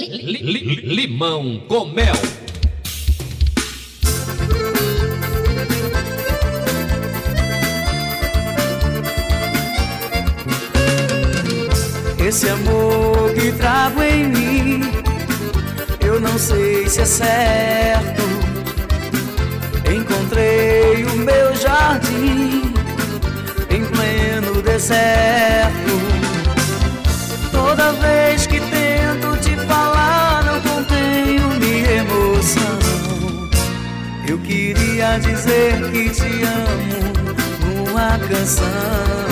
Limão com mel. Esse amor que trago em mim, eu não sei se é certo. Encontrei o meu jardim em pleno deserto. Toda vez que tento te falar, não contenho minha emoção. Eu queria dizer que te amo numa canção.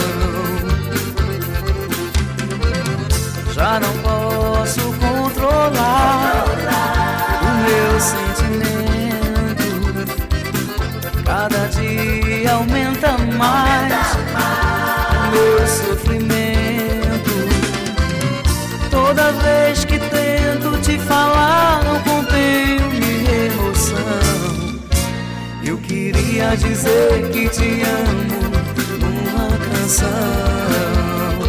Já não posso controlar o meu sentimento. Cada dia aumenta mais o meu sofrimento. Toda vez que tento te falar, não contenho minha emoção. Eu queria dizer que te amo numa canção.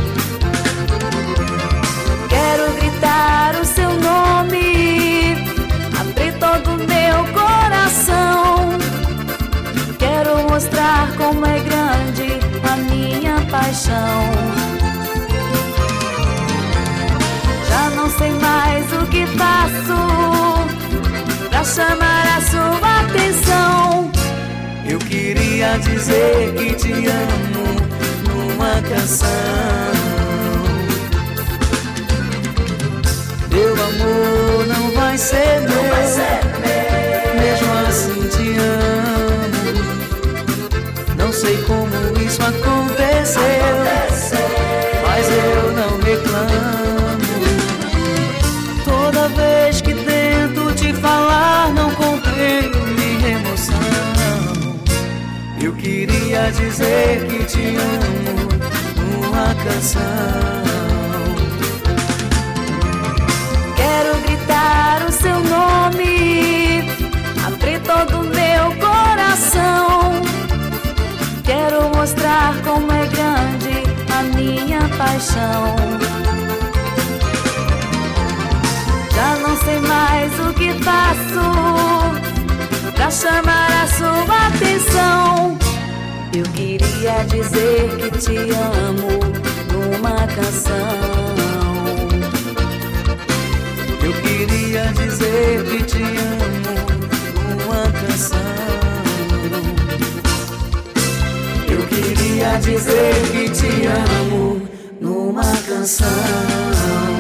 Quero gritar o seu nome, abrir todo o meu coração. Quero mostrar como é grande a minha paixão. Já não sei mais o que faço pra chamar a sua atenção. Eu queria dizer que te amo numa canção. Teu amor não vai ser meu, mesmo assim te amo. Não sei como isso aconteceu, mas eu não reclamo. Toda vez que tento te falar, não contenho minha emoção. Eu queria dizer que te amo numa canção. Quero gritar o seu nome, abrir todo o meu coração. Quero mostrar como é grande a minha paixão. Já não sei mais o que faço pra chamar a sua atenção. Eu queria dizer que te amo numa canção. Eu queria dizer que te amo numa canção. Eu queria dizer que te amo numa canção.